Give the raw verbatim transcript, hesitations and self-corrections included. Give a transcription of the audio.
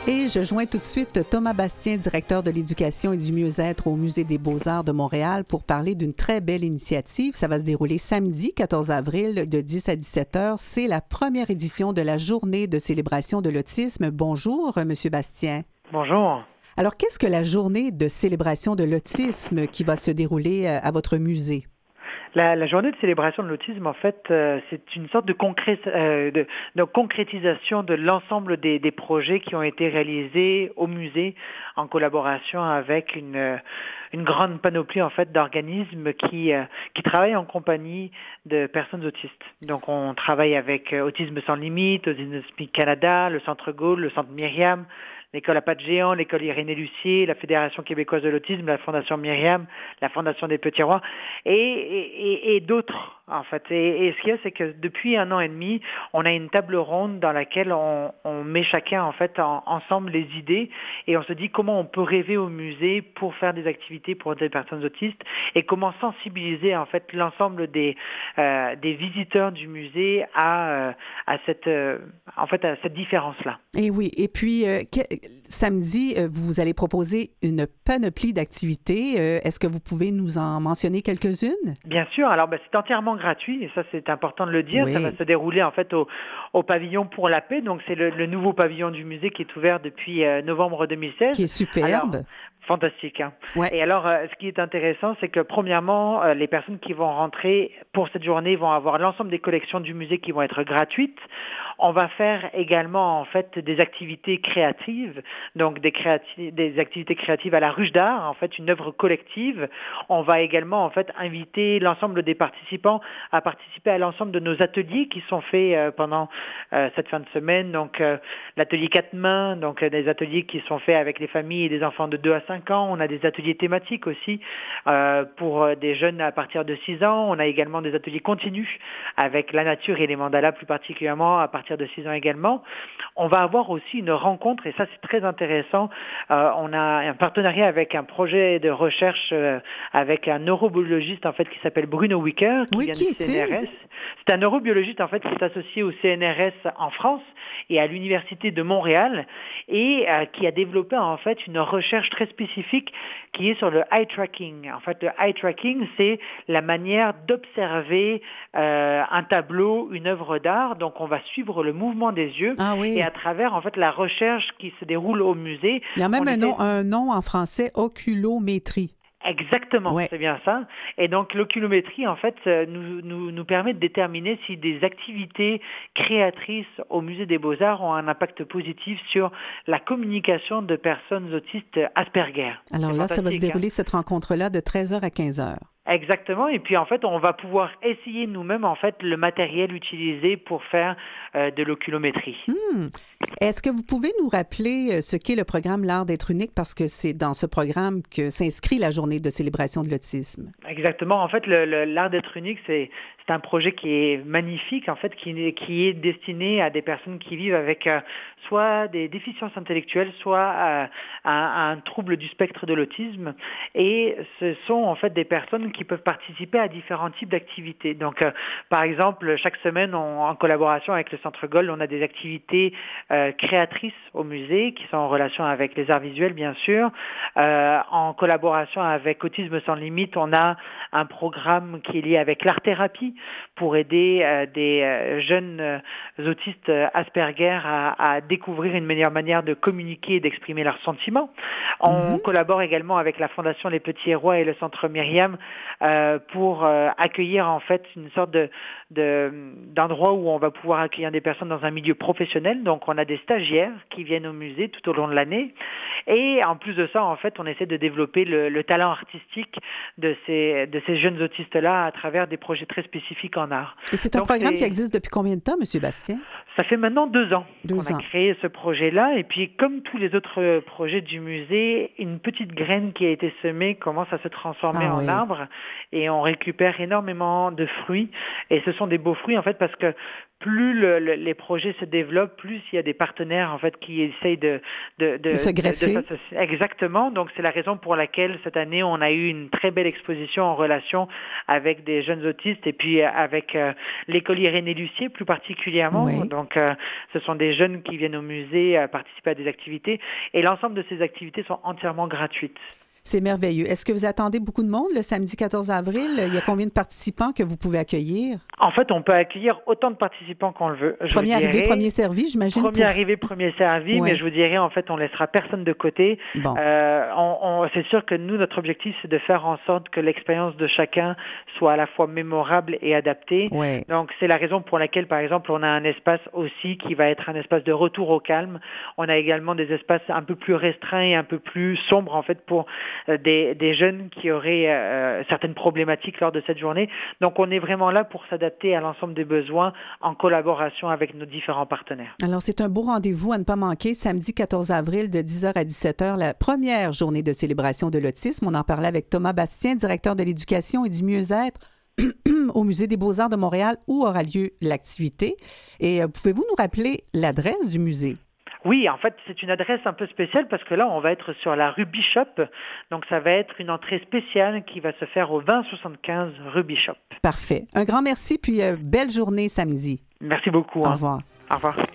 Et je joins tout de suite Thomas Bastien, directeur de l'éducation et du mieux-être au Musée des beaux-arts de Montréal, pour parler d'une très belle initiative. Ça va se dérouler samedi, quatorze avril, de dix à dix-sept heures. C'est la première édition de la journée de célébration de l'autisme. Bonjour, Monsieur Bastien. Bonjour. Alors, qu'est-ce que la journée de célébration de l'autisme qui va se dérouler à votre musée? La, la journée de célébration de l'autisme, en fait, euh, c'est une sorte de, concré, euh, de, de concrétisation de l'ensemble des, des projets qui ont été réalisés au musée en collaboration avec une, une grande panoplie en fait d'organismes qui, euh, qui travaillent en compagnie de personnes autistes. Donc, on travaille avec euh, Autisme sans limite, Autisme Speak Canada, le Centre Gaulle, le Centre Myriam, l'École à pas de géant, l'École Irénée Lucier, la Fédération québécoise de l'autisme, la Fondation Myriam, la Fondation des Petits Rois et, et, et d'autres, en fait. Et, et ce qu'il y a, c'est que depuis un an et demi, on a une table ronde dans laquelle on, on met chacun, en fait, en, ensemble les idées et on se dit comment on peut rêver au musée pour faire des activités pour des personnes autistes et comment sensibiliser, en fait, l'ensemble des, euh, des visiteurs du musée à, euh, à cette, euh, en fait, à cette différence-là. Et oui, et puis euh, que, samedi, euh, vous allez proposer une panoplie d'activités. Euh, est-ce que vous pouvez nous en mentionner quelques-unes? Bien sûr. Alors, ben, c'est entièrement gratuit et ça, c'est important de le dire. Oui. Ça va se dérouler en fait au, au pavillon pour la paix. Donc, c'est le, le nouveau pavillon du musée qui est ouvert depuis euh, novembre deux mille seize. Qui est superbe. Alors, fantastique. Hein? Ouais. Et alors, euh, ce qui est intéressant, c'est que premièrement, euh, les personnes qui vont rentrer pour cette journée vont avoir l'ensemble des collections du musée qui vont être gratuites. On va faire également en fait des activités créatives, donc des, créati- des activités créatives à la Ruche d'Art, en fait une œuvre collective. On va également en fait inviter l'ensemble des participants à participer à l'ensemble de nos ateliers qui sont faits euh, pendant euh, cette fin de semaine. Donc euh, l'atelier quatre mains, donc euh, des ateliers qui sont faits avec les familles et des enfants de deux à cinq ans. On a des ateliers thématiques aussi euh, pour euh, des jeunes à partir de six ans. On a également des ateliers continus avec la nature et les mandalas plus particulièrement à partir de six ans également. On va avoir aussi une rencontre, et ça c'est très intéressant, euh, on a un partenariat avec un projet de recherche euh, avec un neurobiologiste en fait qui s'appelle Bruno Wicker, qui oui, vient qui du C N R S. C'est un neurobiologiste en fait qui est associé au C N R S en France et à l'Université de Montréal et euh, qui a développé en fait une recherche très spécifique qui est sur le eye tracking. En fait, le eye tracking, c'est la manière d'observer euh, un tableau, une œuvre d'art. Donc, on va suivre le mouvement des yeux ah, oui. et à travers en fait la recherche qui se déroule au musée. Il y a même un, essaie... nom, un nom en français, oculométrie. Exactement, ouais. C'est bien ça. Et donc l'oculométrie, en fait, nous, nous, nous permet de déterminer si des activités créatrices au Musée des Beaux-Arts ont un impact positif sur la communication de personnes autistes Asperger. Alors là, ça va se dérouler, hein? Cette rencontre-là, de treize heures à quinze heures. Exactement. Et puis, en fait, on va pouvoir essayer nous-mêmes, en fait, le matériel utilisé pour faire euh, de l'oculométrie. Mmh. Est-ce que vous pouvez nous rappeler ce qu'est le programme L'Art d'être unique? Parce que c'est dans ce programme que s'inscrit la journée de célébration de l'autisme. Exactement. En fait, le, le, l'Art d'être unique, c'est, c'est un projet qui est magnifique, en fait, qui, qui est destiné à des personnes qui vivent avec euh, soit des déficiences intellectuelles, soit euh, un, un trouble du spectre de l'autisme. Et ce sont, en fait, des personnes qui peuvent participer à différents types d'activités. Donc, euh, par exemple, chaque semaine, on, en collaboration avec le Centre Gaulle, on a des activités euh, créatrices au musée qui sont en relation avec les arts visuels, bien sûr. Euh, en collaboration avec Autisme sans limite, on a un programme qui est lié avec l'art-thérapie pour aider euh, des euh, jeunes euh, autistes euh, Asperger à, à découvrir une meilleure manière de communiquer et d'exprimer leurs sentiments. On mm-hmm. collabore également avec la Fondation Les Petits Rois et le Centre Myriam euh, pour euh, accueillir en fait une sorte de, de, d'endroit où on va pouvoir accueillir des personnes dans un milieu professionnel. Donc on a des stagiaires qui viennent au musée tout au long de l'année. Et en plus de ça, en fait, on essaie de développer le, le talent artistique de ces, de ces jeunes autistes-là à travers des projets très spécifiques en art. Et c'est un Donc, programme c'est... qui existe depuis combien de temps, M. Bastien? Ça fait maintenant deux ans deux qu'on ans. a créé ce projet-là. Et puis, comme tous les autres projets du musée, une petite graine qui a été semée commence à se transformer ah, en oui. arbre. Et on récupère énormément de fruits. Et ce sont des beaux fruits, en fait, parce que plus le, le, les projets se développent, plus il y a des partenaires en fait qui essayent de de, de, de se greffer. De, de, de, exactement. Donc c'est la raison pour laquelle cette année on a eu une très belle exposition en relation avec des jeunes autistes et puis avec euh, l'école Irénée Lucier plus particulièrement. Oui. Donc euh, ce sont des jeunes qui viennent au musée à participer à des activités et l'ensemble de ces activités sont entièrement gratuites. C'est merveilleux. Est-ce que vous attendez beaucoup de monde le samedi quatorze avril? Il y a combien de participants que vous pouvez accueillir? En fait, on peut accueillir autant de participants qu'on le veut. Je premier dirais, arrivé, premier servi, j'imagine. Premier pour... arrivé, premier servi, ouais. Mais je vous dirais, en fait, on laissera personne de côté. Bon. Euh, on, on, c'est sûr que nous, notre objectif, c'est de faire en sorte que l'expérience de chacun soit à la fois mémorable et adaptée. Ouais. Donc, c'est la raison pour laquelle, par exemple, on a un espace aussi qui va être un espace de retour au calme. On a également des espaces un peu plus restreints et un peu plus sombres, en fait, pour euh, des, des jeunes qui auraient euh, certaines problématiques lors de cette journée. Donc, on est vraiment là pour s'adapter à l'ensemble des besoins en collaboration avec nos différents partenaires. Alors, c'est un beau rendez-vous à ne pas manquer, samedi quatorze avril de dix heures à dix-sept heures, la première journée de célébration de l'autisme. On en parlait avec Thomas Bastien, directeur de l'éducation et du mieux-être au Musée des beaux-arts de Montréal, où aura lieu l'activité. Et euh, pouvez-vous nous rappeler l'adresse du musée? Oui, en fait, c'est une adresse un peu spéciale parce que là, on va être sur la rue Bishop. Donc, ça va être une entrée spéciale qui va se faire au vingt soixante-quinze rue Bishop. Parfait. Un grand merci, puis euh, belle journée samedi. Merci beaucoup. Au hein. revoir. Au revoir.